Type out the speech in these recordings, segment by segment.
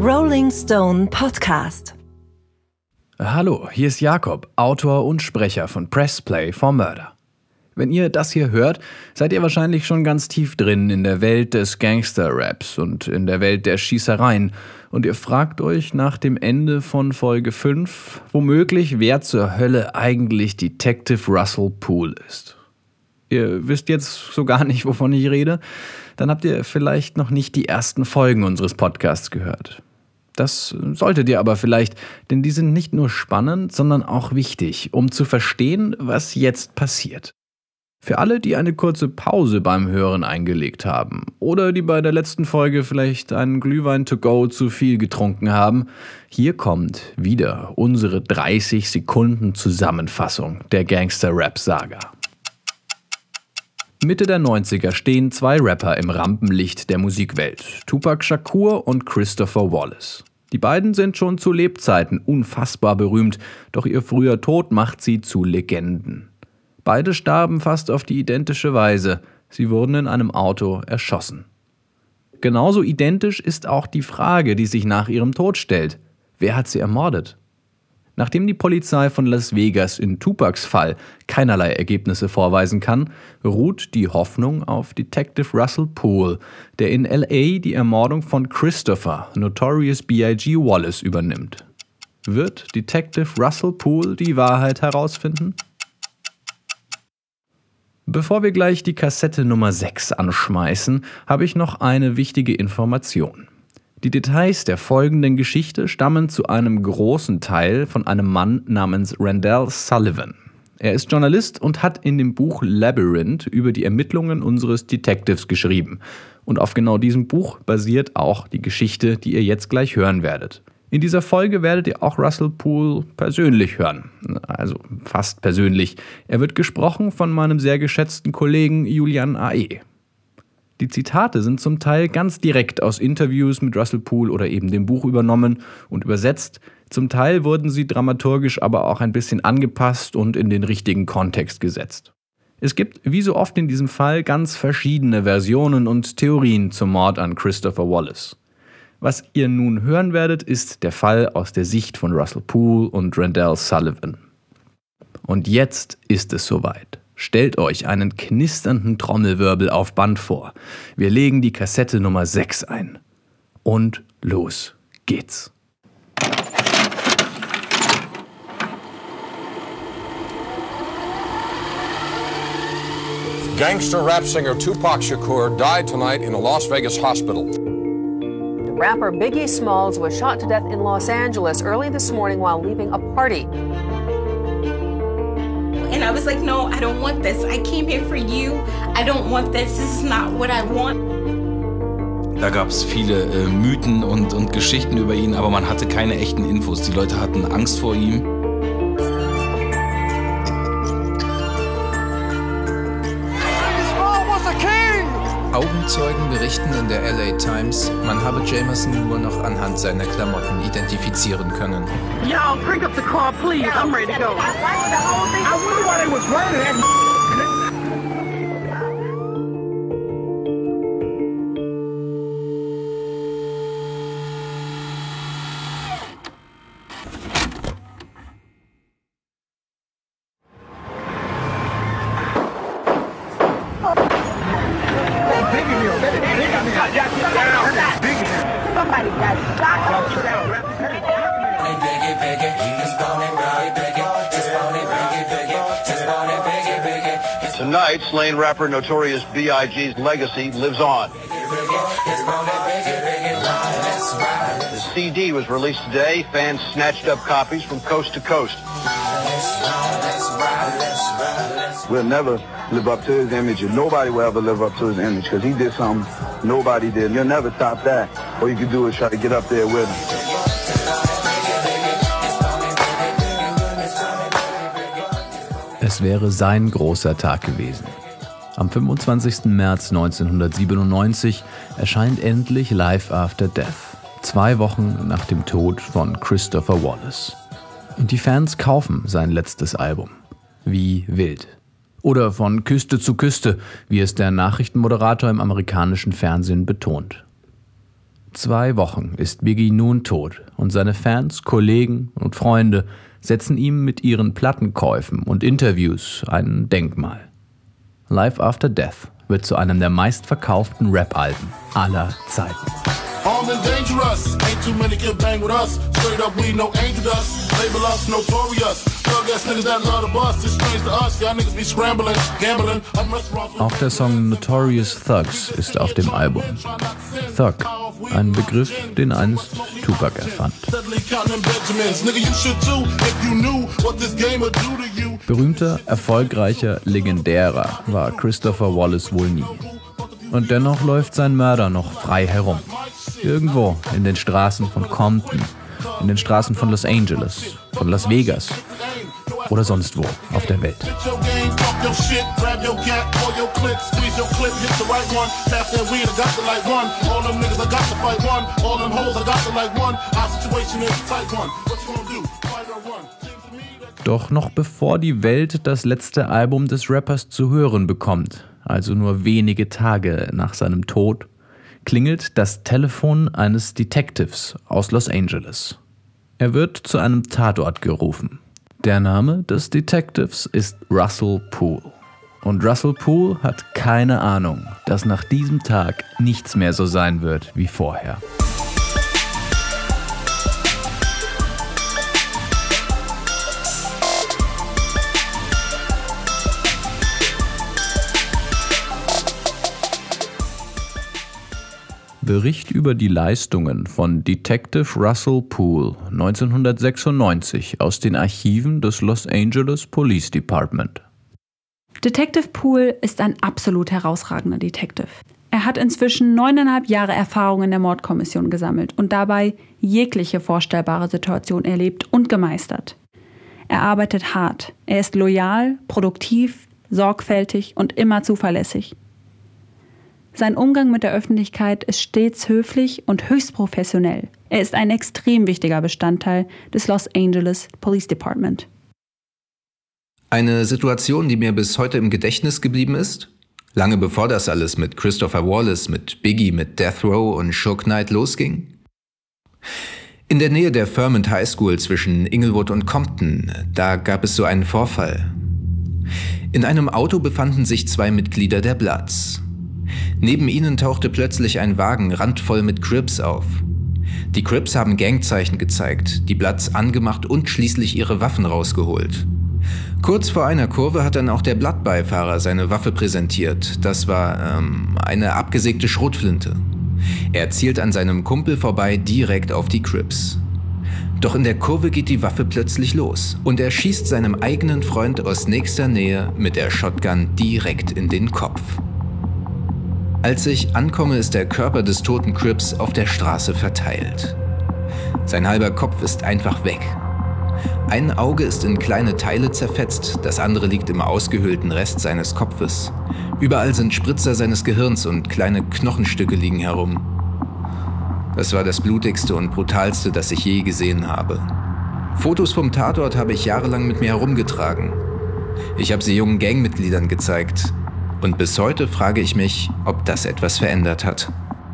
Rolling Stone Podcast. Hallo, hier ist Jakob, Autor und Sprecher von Press Play for Murder. Wenn ihr das hier hört, seid ihr wahrscheinlich schon ganz tief drin in der Welt des Gangster-Raps und in der Welt der Schießereien und ihr fragt euch nach dem Ende von Folge 5 womöglich, wer zur Hölle eigentlich Detective Russell Poole ist. Ihr wisst jetzt so gar nicht, wovon ich rede? Dann habt ihr vielleicht noch nicht die ersten Folgen unseres Podcasts gehört. Das solltet ihr aber vielleicht, denn die sind nicht nur spannend, sondern auch wichtig, um zu verstehen, was jetzt passiert. Für alle, die eine kurze Pause beim Hören eingelegt haben oder die bei der letzten Folge vielleicht einen Glühwein to go zu viel getrunken haben, hier kommt wieder unsere 30 Sekunden Zusammenfassung der Gangster-Rap-Saga. Mitte der 90er stehen zwei Rapper im Rampenlicht der Musikwelt, Tupac Shakur und Christopher Wallace. Die beiden sind schon zu Lebzeiten unfassbar berühmt, doch ihr früher Tod macht sie zu Legenden. Beide starben fast auf die identische Weise, sie wurden in einem Auto erschossen. Genauso identisch ist auch die Frage, die sich nach ihrem Tod stellt: Wer hat sie ermordet? Nachdem die Polizei von Las Vegas in Tupacs Fall keinerlei Ergebnisse vorweisen kann, ruht die Hoffnung auf Detective Russell Poole, der in L.A. die Ermordung von Christopher Notorious B.I.G. Wallace übernimmt. Wird Detective Russell Poole die Wahrheit herausfinden? Bevor wir gleich die Kassette Nummer 6 anschmeißen, habe ich noch eine wichtige Information. Die Details der folgenden Geschichte stammen zu einem großen Teil von einem Mann namens Randall Sullivan. Er ist Journalist und hat in dem Buch Labyrinth über die Ermittlungen unseres Detectives geschrieben. Und auf genau diesem Buch basiert auch die Geschichte, die ihr jetzt gleich hören werdet. In dieser Folge werdet ihr auch Russell Poole persönlich hören. Also fast persönlich. Er wird gesprochen von meinem sehr geschätzten Kollegen Julian A.E. Die Zitate sind zum Teil ganz direkt aus Interviews mit Russell Poole oder eben dem Buch übernommen und übersetzt. Zum Teil wurden sie dramaturgisch aber auch ein bisschen angepasst und in den richtigen Kontext gesetzt. Es gibt, wie so oft in diesem Fall, ganz verschiedene Versionen und Theorien zum Mord an Christopher Wallace. Was ihr nun hören werdet, ist der Fall aus der Sicht von Russell Poole und Randall Sullivan. Und jetzt ist es soweit. Stellt euch einen knisternden Trommelwirbel auf Band vor. Wir legen die Kassette Nummer 6 ein. Und los geht's. Gangster-rap singer Tupac Shakur died tonight in a Las Vegas hospital. Rapper Biggie Smalls was shot to death in Los Angeles early this morning while leaving a party. And I was like, no, I don't want this. I came here for you. I don't want this. This is not what I want. Da gab es viele Mythen und Geschichten über ihn, aber man hatte keine echten Infos. Die Leute hatten Angst vor ihm. Augenzeugen berichten in der LA Times, man habe Jamerson nur noch anhand seiner Klamotten identifizieren können. Y'all, crank up the car, please. I'm ready to go. I wonder why they was running that. Tonight, slain rapper Notorious B.I.G.'s legacy lives on. The CD was released today. Fans snatched up copies from coast to coast. We'll never live up to his image, and nobody will ever live up to his image, because he did something nobody did. You'll never top that. All you can do is try to get up there with him. Es wäre sein großer Tag gewesen. Am 25. März 1997 erscheint endlich Life After Death, 2 Wochen nach dem Tod von Christopher Wallace. Und die Fans kaufen sein letztes Album. Wie wild. Oder von Küste zu Küste, wie es der Nachrichtenmoderator im amerikanischen Fernsehen betont. 2 Wochen ist Biggie nun tot und seine Fans, Kollegen und Freunde setzen ihm mit ihren Plattenkäufen und Interviews ein Denkmal. Life After Death wird zu einem der meistverkauften Rap-Alben aller Zeiten. Armed and dangerous, ain't too many can bang with us. Straight up, we no angel dust. Label us notorious. Thug ass niggas that love the bus. It's strange to us, y'all niggas be scrambling, gambling. Auch der Song Notorious Thugs ist auf dem Album. Thug, ein Begriff, den einst Tupac erfand. Berühmter, erfolgreicher, legendärer war Christopher Wallace wohl nie. Und dennoch läuft sein Mörder noch frei herum. Irgendwo in den Straßen von Compton, in den Straßen von Los Angeles, von Las Vegas oder sonst wo auf der Welt. Doch noch bevor die Welt das letzte Album des Rappers zu hören bekommt, also nur wenige Tage nach seinem Tod, klingelt das Telefon eines Detectives aus Los Angeles. Er wird zu einem Tatort gerufen. Der Name des Detectives ist Russell Poole. Und Russell Poole hat keine Ahnung, dass nach diesem Tag nichts mehr so sein wird wie vorher. Bericht über die Leistungen von Detective Russell Poole 1996 aus den Archiven des Los Angeles Police Department. Detective Poole ist ein absolut herausragender Detective. Er hat inzwischen 9,5 Jahre Erfahrung in der Mordkommission gesammelt und dabei jegliche vorstellbare Situation erlebt und gemeistert. Er arbeitet hart, er ist loyal, produktiv, sorgfältig und immer zuverlässig. Sein Umgang mit der Öffentlichkeit ist stets höflich und höchst professionell. Er ist ein extrem wichtiger Bestandteil des Los Angeles Police Department. Eine Situation, die mir bis heute im Gedächtnis geblieben ist? Lange bevor das alles mit Christopher Wallace, mit Biggie, mit Death Row und Suge Knight losging? In der Nähe der Fairmont High School zwischen Inglewood und Compton, da gab es so einen Vorfall. In einem Auto befanden sich 2 Mitglieder der Bloods. Neben ihnen tauchte plötzlich ein Wagen randvoll mit Crips auf. Die Crips haben Gangzeichen gezeigt, die Bloods angemacht und schließlich ihre Waffen rausgeholt. Kurz vor einer Kurve hat dann auch der Blood-Beifahrer seine Waffe präsentiert. Das war eine abgesägte Schrotflinte. Er zielt an seinem Kumpel vorbei direkt auf die Crips. Doch in der Kurve geht die Waffe plötzlich los und er schießt seinem eigenen Freund aus nächster Nähe mit der Shotgun direkt in den Kopf. Als ich ankomme, ist der Körper des toten Crips auf der Straße verteilt. Sein halber Kopf ist einfach weg. Ein Auge ist in kleine Teile zerfetzt, das andere liegt im ausgehöhlten Rest seines Kopfes. Überall sind Spritzer seines Gehirns und kleine Knochenstücke liegen herum. Das war das blutigste und brutalste, das ich je gesehen habe. Fotos vom Tatort habe ich jahrelang mit mir herumgetragen. Ich habe sie jungen Gangmitgliedern gezeigt. Und bis heute frage ich mich, ob das etwas verändert hat.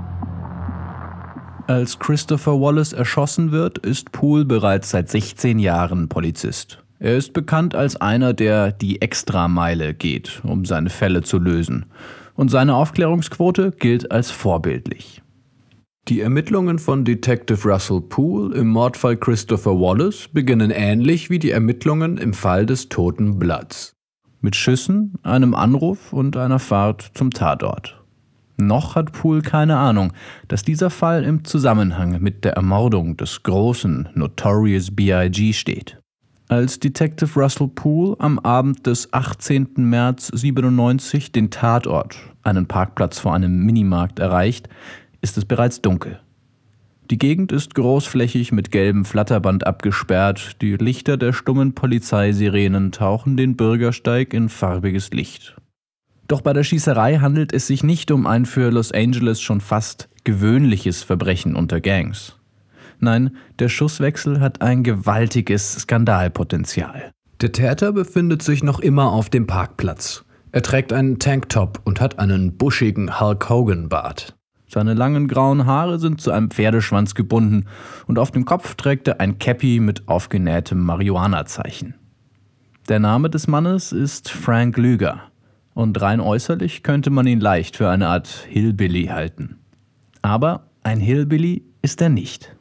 Als Christopher Wallace erschossen wird, ist Poole bereits seit 16 Jahren Polizist. Er ist bekannt als einer, der die Extrameile geht, um seine Fälle zu lösen. Und seine Aufklärungsquote gilt als vorbildlich. Die Ermittlungen von Detective Russell Poole im Mordfall Christopher Wallace beginnen ähnlich wie die Ermittlungen im Fall des toten Bloods. Mit Schüssen, einem Anruf und einer Fahrt zum Tatort. Noch hat Poole keine Ahnung, dass dieser Fall im Zusammenhang mit der Ermordung des großen Notorious B.I.G. steht. Als Detective Russell Poole am Abend des 18. März 1997 den Tatort, einen Parkplatz vor einem Minimarkt, erreicht, ist es bereits dunkel. Die Gegend ist großflächig mit gelbem Flatterband abgesperrt, die Lichter der stummen Polizeisirenen tauchen den Bürgersteig in farbiges Licht. Doch bei der Schießerei handelt es sich nicht um ein für Los Angeles schon fast gewöhnliches Verbrechen unter Gangs. Nein, der Schusswechsel hat ein gewaltiges Skandalpotenzial. Der Täter befindet sich noch immer auf dem Parkplatz. Er trägt einen Tanktop und hat einen buschigen Hulk-Hogan-Bart. Seine langen grauen Haare sind zu einem Pferdeschwanz gebunden und auf dem Kopf trägt er ein Käppi mit aufgenähtem Marihuana-Zeichen. Der Name des Mannes ist Frank Luger und rein äußerlich könnte man ihn leicht für eine Art Hillbilly halten. Aber ein Hillbilly ist er nicht.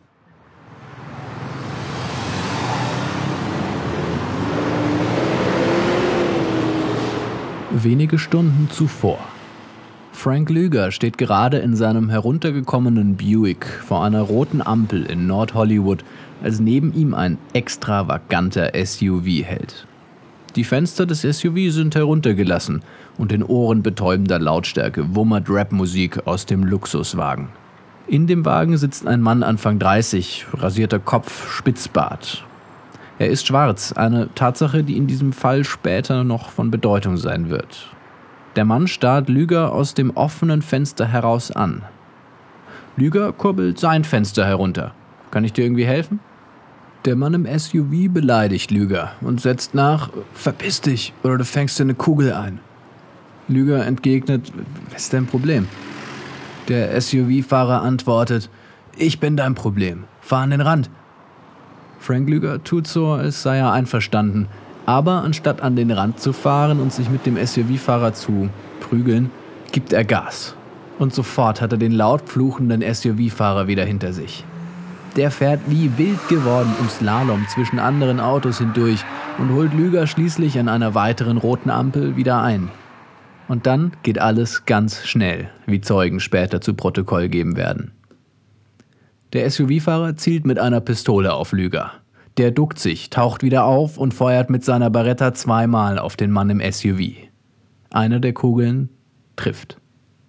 Wenige Stunden zuvor. Frank Luger steht gerade in seinem heruntergekommenen Buick vor einer roten Ampel in Nord-Hollywood, als neben ihm ein extravaganter SUV hält. Die Fenster des SUV sind heruntergelassen und in ohrenbetäubender Lautstärke wummert Rapmusik aus dem Luxuswagen. In dem Wagen sitzt ein Mann Anfang 30, rasierter Kopf, Spitzbart. Er ist schwarz, eine Tatsache, die in diesem Fall später noch von Bedeutung sein wird. Der Mann starrt Luger aus dem offenen Fenster heraus an. Luger kurbelt sein Fenster herunter. Kann ich dir irgendwie helfen? Der Mann im SUV beleidigt Luger und setzt nach: Verpiss dich oder du fängst dir eine Kugel ein. Luger entgegnet: Was ist dein Problem? Der SUV-Fahrer antwortet: Ich bin dein Problem. Fahr an den Rand. Frank Luger tut so, als sei er einverstanden. Aber anstatt an den Rand zu fahren und sich mit dem SUV-Fahrer zu prügeln, gibt er Gas. Und sofort hat er den laut fluchenden SUV-Fahrer wieder hinter sich. Der fährt wie wild geworden im Slalom zwischen anderen Autos hindurch und holt Luger schließlich an einer weiteren roten Ampel wieder ein. Und dann geht alles ganz schnell, wie Zeugen später zu Protokoll geben werden. Der SUV-Fahrer zielt mit einer Pistole auf Luger. Der duckt sich, taucht wieder auf und feuert mit seiner Beretta 2-mal auf den Mann im SUV. Eine der Kugeln trifft.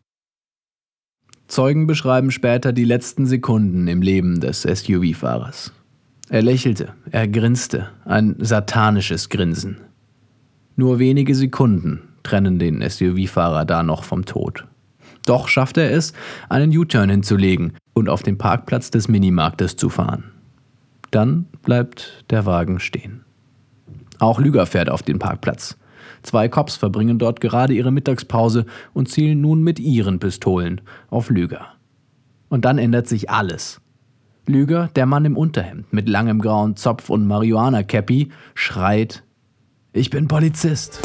Zeugen beschreiben später die letzten Sekunden im Leben des SUV-Fahrers. Er lächelte, er grinste, ein satanisches Grinsen. Nur wenige Sekunden trennen den SUV-Fahrer da noch vom Tod. Doch schafft er es, einen U-Turn hinzulegen und auf den Parkplatz des Minimarktes zu fahren. Dann bleibt der Wagen stehen. Auch Luger fährt auf den Parkplatz. 2 Cops verbringen dort gerade ihre Mittagspause und zielen nun mit ihren Pistolen auf Luger. Und dann ändert sich alles. Luger, der Mann im Unterhemd mit langem grauen Zopf und Marihuana-Cappy, schreit: Ich bin Polizist.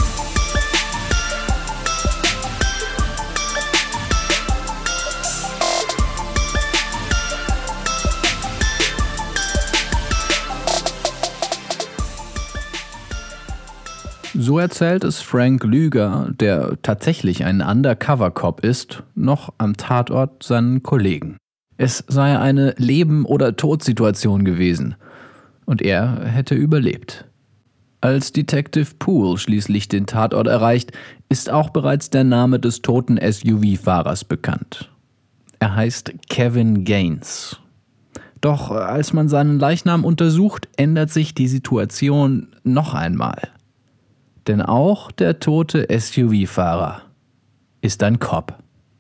So erzählt es Frank Luger, der tatsächlich ein Undercover-Cop ist, noch am Tatort seinen Kollegen. Es sei eine Leben- oder Tod-Situation gewesen und er hätte überlebt. Als Detective Poole schließlich den Tatort erreicht, ist auch bereits der Name des toten SUV-Fahrers bekannt. Er heißt Kevin Gaines. Doch als man seinen Leichnam untersucht, ändert sich die Situation noch einmal. Denn auch der tote SUV-Fahrer ist ein Cop.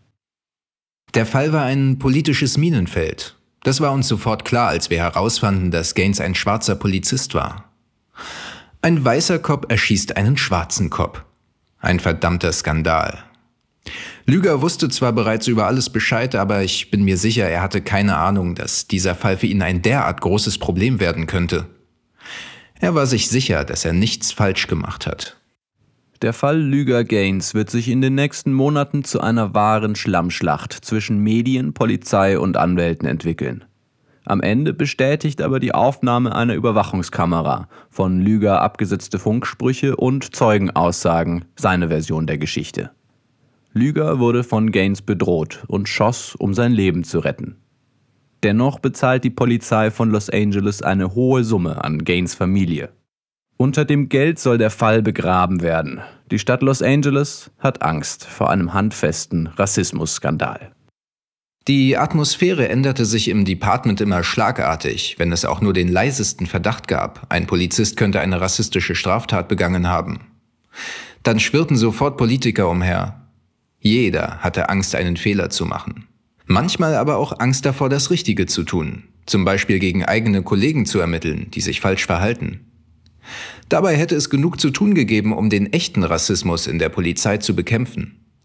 Der Fall war ein politisches Minenfeld. Das war uns sofort klar, als wir herausfanden, dass Gaines ein schwarzer Polizist war. Ein weißer Cop erschießt einen schwarzen Cop. Ein verdammter Skandal. Luger wusste zwar bereits über alles Bescheid, aber ich bin mir sicher, er hatte keine Ahnung, dass dieser Fall für ihn ein derart großes Problem werden könnte. Er war sich sicher, dass er nichts falsch gemacht hat. Der Fall Luger-Gaines wird sich in den nächsten Monaten zu einer wahren Schlammschlacht zwischen Medien, Polizei und Anwälten entwickeln. Am Ende bestätigt aber die Aufnahme einer Überwachungskamera, von Luger abgesetzte Funksprüche und Zeugenaussagen seine Version der Geschichte. Luger wurde von Gaines bedroht und schoss, um sein Leben zu retten. Dennoch bezahlt die Polizei von Los Angeles eine hohe Summe an Gaines Familie. Unter dem Geld soll der Fall begraben werden. Die Stadt Los Angeles hat Angst vor einem handfesten Rassismusskandal. Die Atmosphäre änderte sich im Department immer schlagartig, wenn es auch nur den leisesten Verdacht gab, ein Polizist könnte eine rassistische Straftat begangen haben. Dann schwirrten sofort Politiker umher. Jeder hatte Angst, einen Fehler zu machen. Manchmal aber auch Angst davor, das Richtige zu tun, zum Beispiel gegen eigene Kollegen zu ermitteln, die sich falsch verhalten. Dabei hätte es genug zu tun gegeben, um den echten Rassismus in der Polizei zu bekämpfen.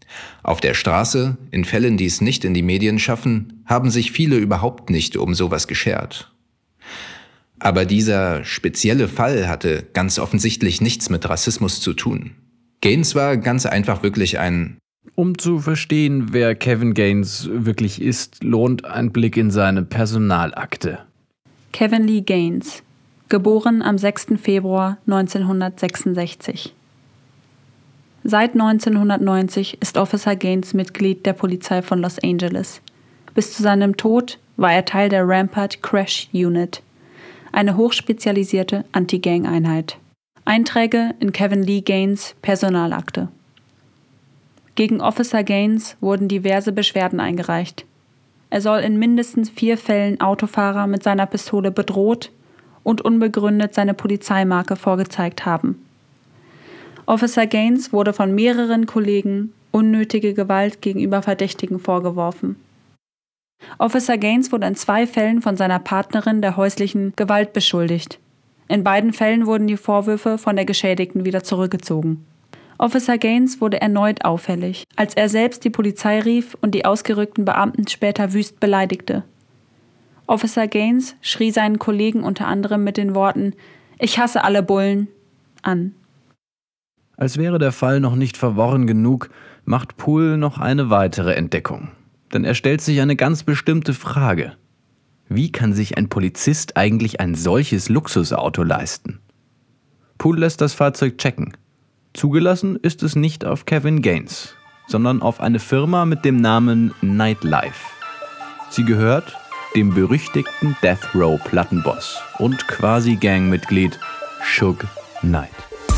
Auf der Straße, in Fällen, die es nicht in die Medien schaffen, haben sich viele überhaupt nicht um sowas geschert. Aber dieser spezielle Fall hatte ganz offensichtlich nichts mit Rassismus zu tun. Gaines war ganz einfach wirklich ein... Um zu verstehen, wer Kevin Gaines wirklich ist, lohnt ein Blick in seine Personalakte. Kevin Lee Gaines, geboren am 6. Februar 1966. Seit 1990 ist Officer Gaines Mitglied der Polizei von Los Angeles. Bis zu seinem Tod war er Teil der Rampart Crash Unit, eine hochspezialisierte Anti-Gang-Einheit. Einträge in Kevin Lee Gaines Personalakte. Gegen Officer Gaines wurden diverse Beschwerden eingereicht. Er soll in mindestens 4 Fällen Autofahrer mit seiner Pistole bedroht und unbegründet seine Polizeimarke vorgezeigt haben. Officer Gaines wurde von mehreren Kollegen unnötige Gewalt gegenüber Verdächtigen vorgeworfen. Officer Gaines wurde in 2 Fällen von seiner Partnerin der häuslichen Gewalt beschuldigt. In beiden Fällen wurden die Vorwürfe von der Geschädigten wieder zurückgezogen. Officer Gaines wurde erneut auffällig, als er selbst die Polizei rief und die ausgerückten Beamten später wüst beleidigte. Officer Gaines schrie seinen Kollegen unter anderem mit den Worten „Ich hasse alle Bullen" an. Als wäre der Fall noch nicht verworren genug, macht Poole noch eine weitere Entdeckung. Denn er stellt sich eine ganz bestimmte Frage. Wie kann sich ein Polizist eigentlich ein solches Luxusauto leisten? Poole lässt das Fahrzeug checken. Zugelassen ist es nicht auf Kevin Gaines, sondern auf eine Firma mit dem Namen Nightlife. Sie gehört dem berüchtigten Death Row Plattenboss und quasi Gangmitglied Suge Knight.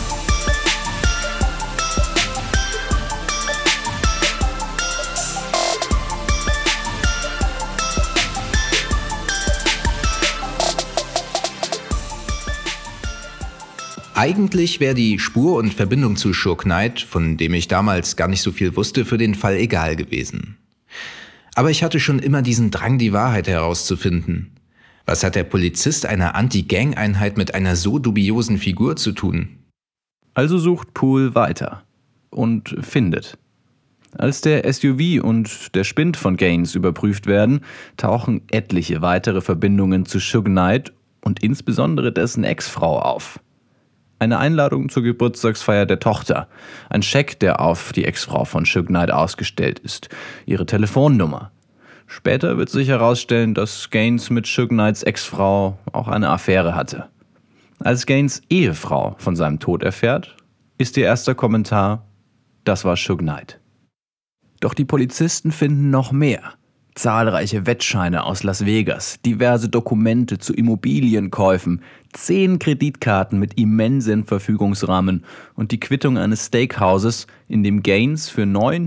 Eigentlich wäre die Spur und Verbindung zu Suge Knight, von dem ich damals gar nicht so viel wusste, für den Fall egal gewesen. Aber ich hatte schon immer diesen Drang, die Wahrheit herauszufinden. Was hat der Polizist einer Anti-Gang-Einheit mit einer so dubiosen Figur zu tun? Also sucht Poole weiter und findet. Als der SUV und der Spind von Gaines überprüft werden, tauchen etliche weitere Verbindungen zu Suge Knight und insbesondere dessen Ex-Frau auf. Eine Einladung zur Geburtstagsfeier der Tochter, ein Scheck, der auf die Ex-Frau von Suge Knight ausgestellt ist, ihre Telefonnummer. Später wird sich herausstellen, dass Gaines mit Suge Knights Ex-Frau auch eine Affäre hatte. Als Gaines Ehefrau von seinem Tod erfährt, ist ihr erster Kommentar: Das war Suge Knight. Doch die Polizisten finden noch mehr. Zahlreiche Wettscheine aus Las Vegas, diverse Dokumente zu Immobilienkäufen, 10 Kreditkarten mit immensen Verfügungsrahmen und die Quittung eines Steakhauses, in dem Gaines für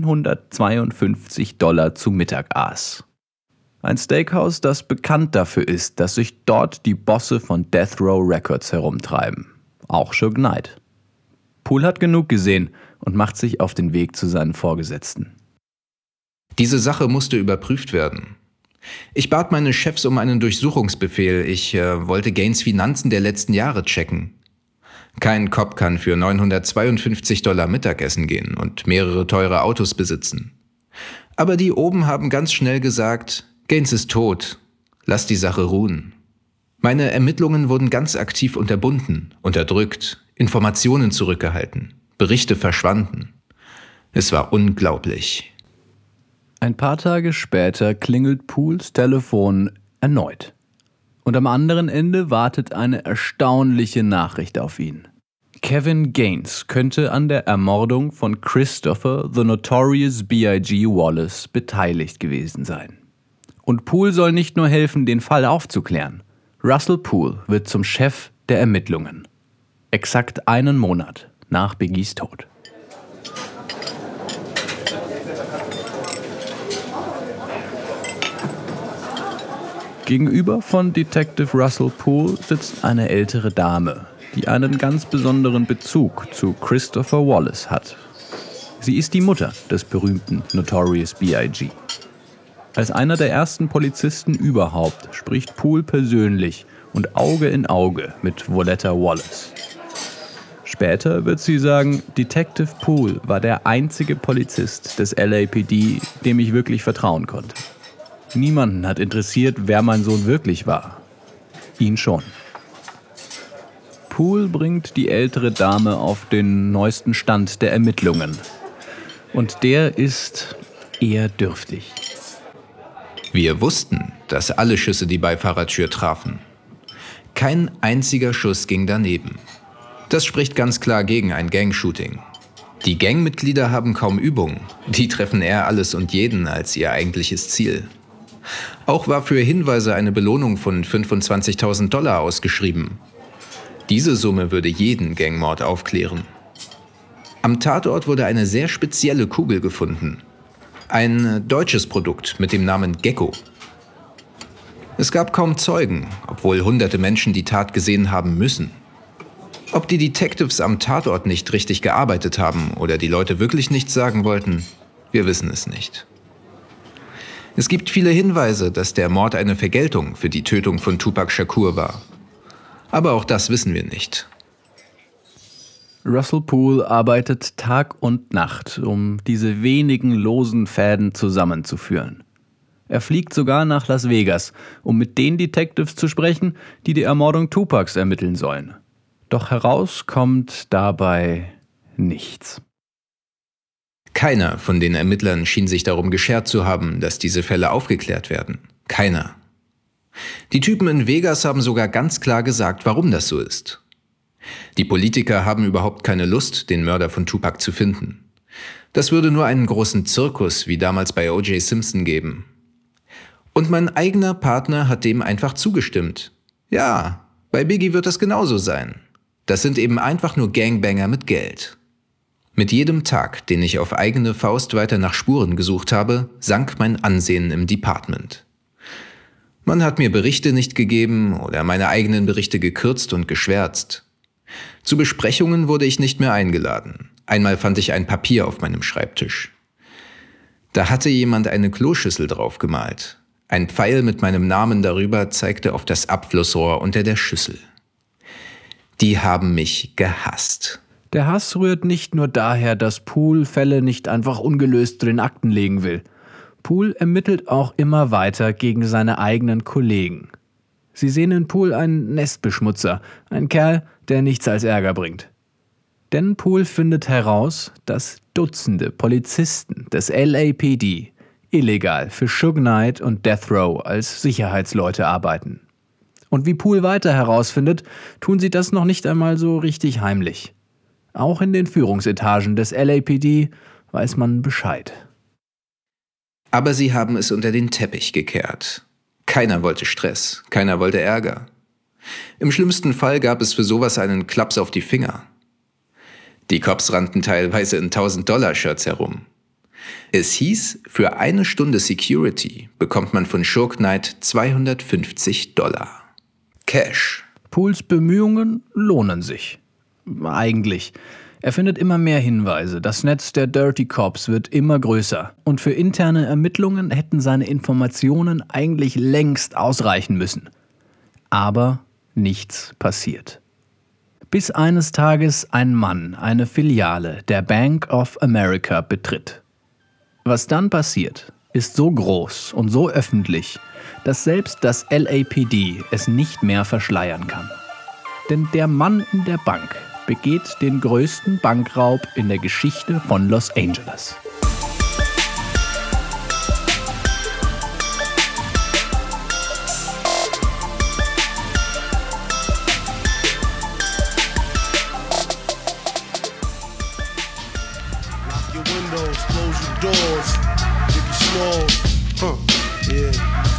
$952 zu Mittag aß. Ein Steakhouse, das bekannt dafür ist, dass sich dort die Bosse von Death Row Records herumtreiben. Auch Suge Knight. Poole hat genug gesehen und macht sich auf den Weg zu seinen Vorgesetzten. Diese Sache musste überprüft werden. Ich bat meine Chefs um einen Durchsuchungsbefehl. Ich wollte Gaines Finanzen der letzten Jahre checken. Kein Cop kann für $952 Mittagessen gehen und mehrere teure Autos besitzen. Aber die oben haben ganz schnell gesagt, Gaines ist tot. Lass die Sache ruhen. Meine Ermittlungen wurden ganz aktiv unterbunden, unterdrückt, Informationen zurückgehalten, Berichte verschwanden. Es war unglaublich. Ein paar Tage später klingelt Pooles Telefon erneut. Und am anderen Ende wartet eine erstaunliche Nachricht auf ihn. Kevin Gaines könnte an der Ermordung von Christopher the Notorious B.I.G. Wallace beteiligt gewesen sein. Und Poole soll nicht nur helfen, den Fall aufzuklären. Russell Poole wird zum Chef der Ermittlungen. Exakt einen Monat nach Biggies Tod. Gegenüber von Detective Russell Poole sitzt eine ältere Dame, die einen ganz besonderen Bezug zu Christopher Wallace hat. Sie ist die Mutter des berühmten Notorious B.I.G. Als einer der ersten Polizisten überhaupt spricht Poole persönlich und Auge in Auge mit Voletta Wallace. Später wird sie sagen, Detective Poole war der einzige Polizist des LAPD, dem ich wirklich vertrauen konnte. Niemanden hat interessiert, wer mein Sohn wirklich war. Ihn schon. Poole bringt die ältere Dame auf den neuesten Stand der Ermittlungen. Und der ist eher dürftig. Wir wussten, dass alle Schüsse die Beifahrertür trafen. Kein einziger Schuss ging daneben. Das spricht ganz klar gegen ein Gang-Shooting. Die Gangmitglieder haben kaum Übung. Die treffen eher alles und jeden als ihr eigentliches Ziel. Auch war für Hinweise eine Belohnung von $25.000 ausgeschrieben. Diese Summe würde jeden Gangmord aufklären. Am Tatort wurde eine sehr spezielle Kugel gefunden. Ein deutsches Produkt mit dem Namen Gecko. Es gab kaum Zeugen, obwohl hunderte Menschen die Tat gesehen haben müssen. Ob die Detectives am Tatort nicht richtig gearbeitet haben oder die Leute wirklich nichts sagen wollten, wir wissen es nicht. Es gibt viele Hinweise, dass der Mord eine Vergeltung für die Tötung von Tupac Shakur war. Aber auch das wissen wir nicht. Russell Poole arbeitet Tag und Nacht, um diese wenigen losen Fäden zusammenzuführen. Er fliegt sogar nach Las Vegas, um mit den Detectives zu sprechen, die die Ermordung Tupacs ermitteln sollen. Doch heraus kommt dabei nichts. Keiner von den Ermittlern schien sich darum geschert zu haben, dass diese Fälle aufgeklärt werden. Keiner. Die Typen in Vegas haben sogar ganz klar gesagt, warum das so ist. Die Politiker haben überhaupt keine Lust, den Mörder von Tupac zu finden. Das würde nur einen großen Zirkus wie damals bei O.J. Simpson geben. Und mein eigener Partner hat dem einfach zugestimmt. Ja, bei Biggie wird das genauso sein. Das sind eben einfach nur Gangbanger mit Geld. Mit jedem Tag, den ich auf eigene Faust weiter nach Spuren gesucht habe, sank mein Ansehen im Department. Man hat mir Berichte nicht gegeben oder meine eigenen Berichte gekürzt und geschwärzt. Zu Besprechungen wurde ich nicht mehr eingeladen. Einmal fand ich ein Papier auf meinem Schreibtisch. Da hatte jemand eine Kloschüssel draufgemalt. Ein Pfeil mit meinem Namen darüber zeigte auf das Abflussrohr unter der Schüssel. Die haben mich gehasst. Der Hass rührt nicht nur daher, dass Poole Fälle nicht einfach ungelöst in den Akten legen will. Poole ermittelt auch immer weiter gegen seine eigenen Kollegen. Sie sehen in Poole einen Nestbeschmutzer, einen Kerl, der nichts als Ärger bringt. Denn Poole findet heraus, dass Dutzende Polizisten des LAPD illegal für Suge Knight und Death Row als Sicherheitsleute arbeiten. Und wie Poole weiter herausfindet, tun sie das noch nicht einmal so richtig heimlich. Auch in den Führungsetagen des LAPD weiß man Bescheid. Aber sie haben es unter den Teppich gekehrt. Keiner wollte Stress, keiner wollte Ärger. Im schlimmsten Fall gab es für sowas einen Klaps auf die Finger. Die Cops rannten teilweise in $1000-Shirts herum. Es hieß, für 1 Stunde Security bekommt man von Suge Knight $250. Cash. Pooles Bemühungen lohnen sich. Eigentlich. Er findet immer mehr Hinweise. Das Netz der Dirty Cops wird immer größer. Und für interne Ermittlungen hätten seine Informationen eigentlich längst ausreichen müssen. Aber nichts passiert. Bis eines Tages ein Mann eine Filiale der Bank of America betritt. Was dann passiert, ist so groß und so öffentlich, dass selbst das LAPD es nicht mehr verschleiern kann. Denn der Mann in der Bank begeht den größten Bankraub in der Geschichte von Los Angeles. Lock your windows, close your doors. If you snore, yeah.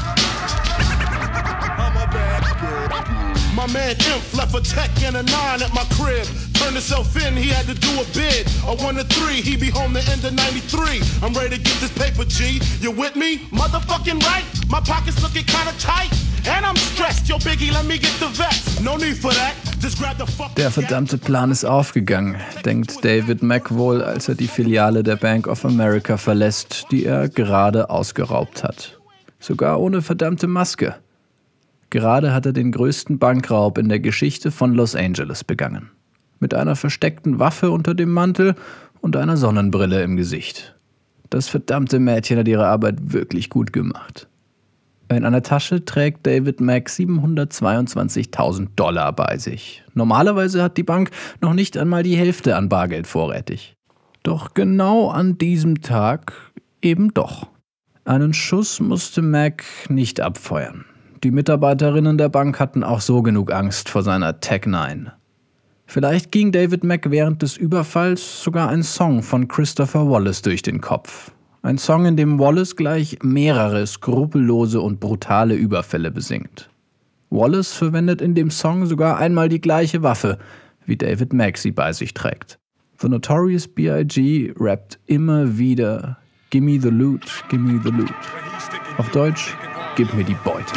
My man Imp left a tech and a 9 at my crib. Turned himself in, he had to do a bid. A 1 to 3, he be home the end of 93. I'm ready to get this paper, G. You with me? Motherfucking right. My pockets looking kinda tight. And I'm stressed. Yo, Biggie, let me get the vest. No need for that. Just grab the fucking... Der verdammte Plan ist aufgegangen, denkt David Mack wohl, als er die Filiale der Bank of America verlässt, die er gerade ausgeraubt hat. Sogar ohne verdammte Maske. Gerade hat er den größten Bankraub in der Geschichte von Los Angeles begangen. mit einer versteckten Waffe unter dem Mantel und einer Sonnenbrille im Gesicht. Das verdammte Mädchen hat ihre Arbeit wirklich gut gemacht. In einer Tasche trägt David Mack $722.000 bei sich. Normalerweise hat die Bank noch nicht einmal die Hälfte an Bargeld vorrätig. Doch genau an diesem Tag eben doch. Einen Schuss musste Mack nicht abfeuern. Die Mitarbeiterinnen der Bank hatten auch so genug Angst vor seiner Tech-9. Vielleicht ging David Mack während des Überfalls sogar ein Song von Christopher Wallace durch den Kopf. Ein Song, in dem Wallace gleich mehrere skrupellose und brutale Überfälle besingt. Wallace verwendet in dem Song sogar einmal die gleiche Waffe, wie David Mack sie bei sich trägt. The Notorious B.I.G. rappt immer wieder Gimme the loot, gimme the loot. Auf Deutsch, gib mir die Beute.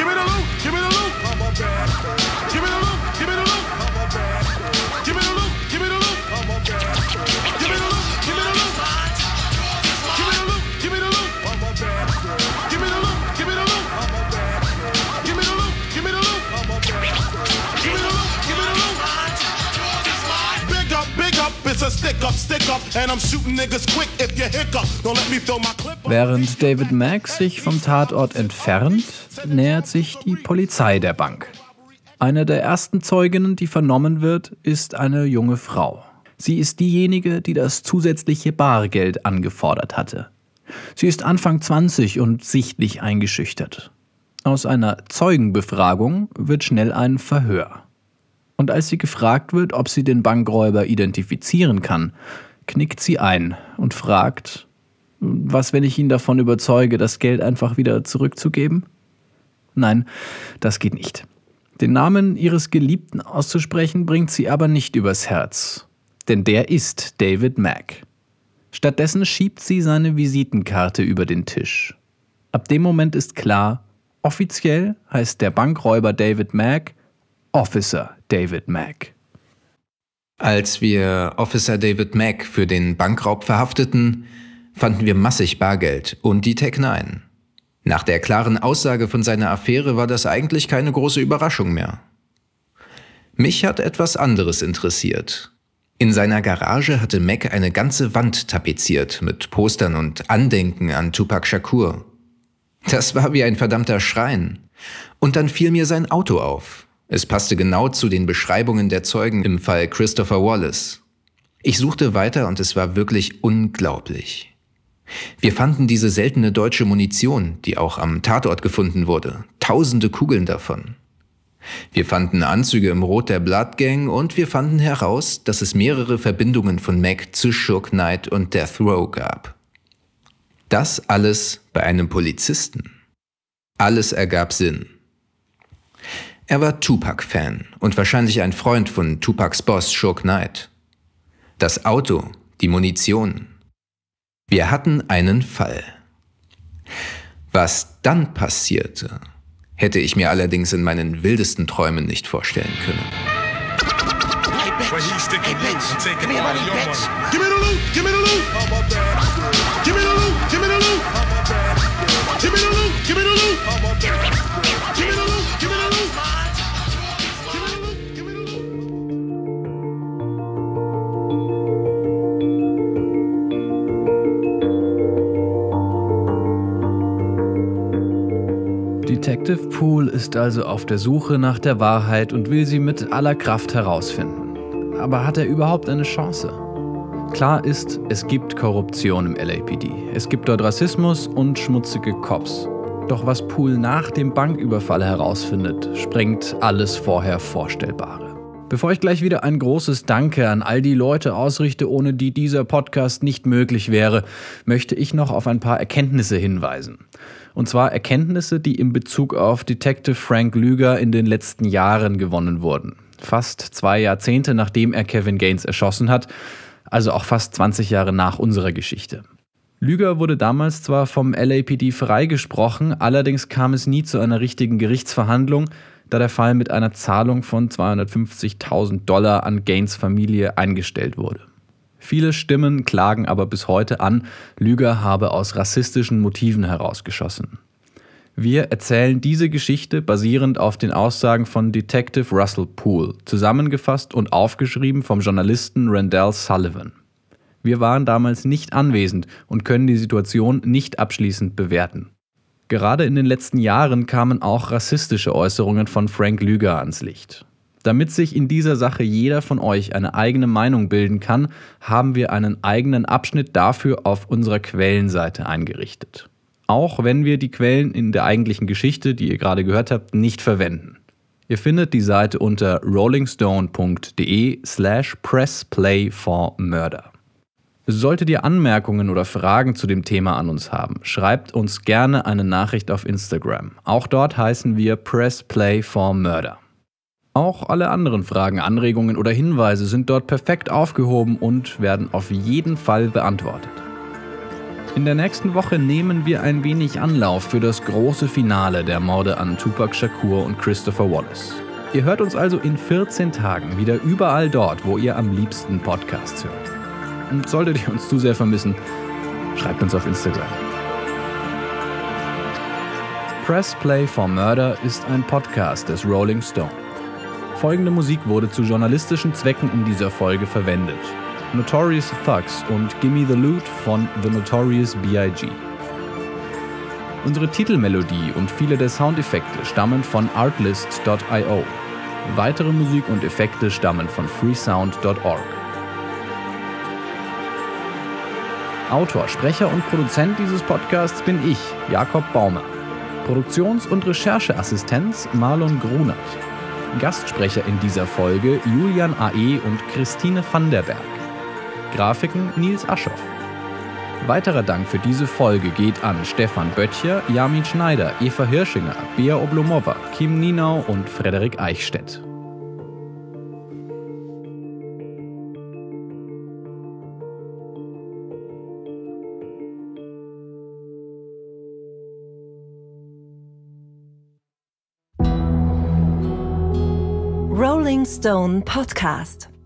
Während David Mack sich vom Tatort entfernt, nähert sich die Polizei der Bank. Eine der ersten Zeuginnen, die vernommen wird, ist eine junge Frau. Sie ist diejenige, die das zusätzliche Bargeld angefordert hatte. Sie ist Anfang 20 und sichtlich eingeschüchtert. Aus einer Zeugenbefragung wird schnell ein Verhör. Und als sie gefragt wird, ob sie den Bankräuber identifizieren kann, knickt sie ein und fragt, was, wenn ich ihn davon überzeuge, das Geld einfach wieder zurückzugeben? Nein, das geht nicht. Den Namen ihres Geliebten auszusprechen, bringt sie aber nicht übers Herz. Denn der ist David Mack. Stattdessen schiebt sie seine Visitenkarte über den Tisch. Ab dem Moment ist klar, offiziell heißt der Bankräuber David Mack Officer David Mack. Als wir Officer David Mack für den Bankraub verhafteten, fanden wir massig Bargeld und die Tech-9. Nach der klaren Aussage von seiner Affäre war das eigentlich keine große Überraschung mehr. Mich hat etwas anderes interessiert. In seiner Garage hatte Mack eine ganze Wand tapeziert mit Postern und Andenken an Tupac Shakur. Das war wie ein verdammter Schrein. Und dann fiel mir sein Auto auf. Es passte genau zu den Beschreibungen der Zeugen im Fall Christopher Wallace. Ich suchte weiter und es war wirklich unglaublich. Wir fanden diese seltene deutsche Munition, die auch am Tatort gefunden wurde. Tausende Kugeln davon. Wir fanden Anzüge im Rot der Blood Gang und wir fanden heraus, dass es mehrere Verbindungen von Mack zu Suge Knight und Death Row gab. Das alles bei einem Polizisten. Alles ergab Sinn. Er war Tupac-Fan und wahrscheinlich ein Freund von Tupacs Boss Suge Knight. Das Auto, die Munition. Wir hatten einen Fall. Was dann passierte, hätte ich mir allerdings in meinen wildesten Träumen nicht vorstellen können. Detective Poole ist also auf der Suche nach der Wahrheit und will sie mit aller Kraft herausfinden. Aber hat er überhaupt eine Chance? Klar ist, es gibt Korruption im LAPD. Es gibt dort Rassismus und schmutzige Cops. Doch was Poole nach dem Banküberfall herausfindet, sprengt alles vorher Vorstellbare. Bevor ich gleich wieder ein großes Danke an all die Leute ausrichte, ohne die dieser Podcast nicht möglich wäre, möchte ich noch auf ein paar Erkenntnisse hinweisen. Und zwar Erkenntnisse, die in Bezug auf Detective Frank Lüger in den letzten Jahren gewonnen wurden. Fast 2 Jahrzehnte, nachdem er Kevin Gaines erschossen hat, also auch fast 20 Jahre nach unserer Geschichte. Lüger wurde damals zwar vom LAPD freigesprochen, allerdings kam es nie zu einer richtigen Gerichtsverhandlung, da der Fall mit einer Zahlung von $250.000 an Gaines Familie eingestellt wurde. Viele Stimmen klagen aber bis heute an, Lüger habe aus rassistischen Motiven herausgeschossen. Wir erzählen diese Geschichte basierend auf den Aussagen von Detective Russell Poole, zusammengefasst und aufgeschrieben vom Journalisten Randall Sullivan. Wir waren damals nicht anwesend und können die Situation nicht abschließend bewerten. Gerade in den letzten Jahren kamen auch rassistische Äußerungen von Frank Lüger ans Licht. Damit sich in dieser Sache jeder von euch eine eigene Meinung bilden kann, haben wir einen eigenen Abschnitt dafür auf unserer Quellenseite eingerichtet. Auch wenn wir die Quellen in der eigentlichen Geschichte, die ihr gerade gehört habt, nicht verwenden. Ihr findet die Seite unter rollingstone.de/pressplayformurder. Solltet ihr Anmerkungen oder Fragen zu dem Thema an uns haben, schreibt uns gerne eine Nachricht auf Instagram. Auch dort heißen wir pressplayformurder. Auch alle anderen Fragen, Anregungen oder Hinweise sind dort perfekt aufgehoben und werden auf jeden Fall beantwortet. In der nächsten Woche nehmen wir ein wenig Anlauf für das große Finale der Morde an Tupac Shakur und Christopher Wallace. Ihr hört uns also in 14 Tagen wieder überall dort, wo ihr am liebsten Podcasts hört. Und solltet ihr uns zu sehr vermissen, schreibt uns auf Instagram. Press Play for Murder ist ein Podcast des Rolling Stone. Folgende Musik wurde zu journalistischen Zwecken in dieser Folge verwendet. Notorious Thugs und Gimme the Loot von The Notorious B.I.G. Unsere Titelmelodie und viele der Soundeffekte stammen von artlist.io. Weitere Musik und Effekte stammen von freesound.org. Autor, Sprecher und Produzent dieses Podcasts bin ich, Jakob Baumer. Produktions- und Rechercheassistenz Marlon Grunert. Gastsprecher in dieser Folge Julian A.E. und Christine van der Berg. Grafiken Nils Aschoff. Weiterer Dank für diese Folge geht an Stefan Böttcher, Jamin Schneider, Eva Hirschinger, Bea Oblomova, Kim Nienau und Frederik Eichstädt. Rolling Stone Podcast.